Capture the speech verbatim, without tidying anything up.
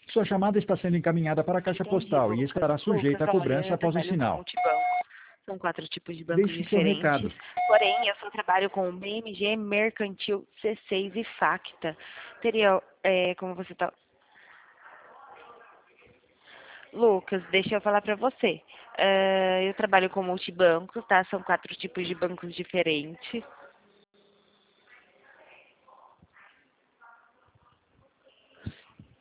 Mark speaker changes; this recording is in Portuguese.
Speaker 1: Sua chamada está sendo encaminhada para a caixa
Speaker 2: Entendi,
Speaker 1: postal e
Speaker 2: Lucas.
Speaker 1: estará sujeita
Speaker 2: Lucas,
Speaker 1: a
Speaker 2: olha,
Speaker 1: cobrança
Speaker 2: eu
Speaker 1: após o
Speaker 2: trabalho com
Speaker 1: sinal.
Speaker 2: multibancos. São quatro tipos de bancos
Speaker 1: Deixe seu
Speaker 2: diferentes.
Speaker 1: recado.
Speaker 2: Porém, eu só trabalho com B M G, Mercantil, C seis e Facta. Teria, é, como você tá... Lucas, deixa eu falar para você. Eh, eu trabalho com multibancos, tá? São quatro tipos de bancos diferentes.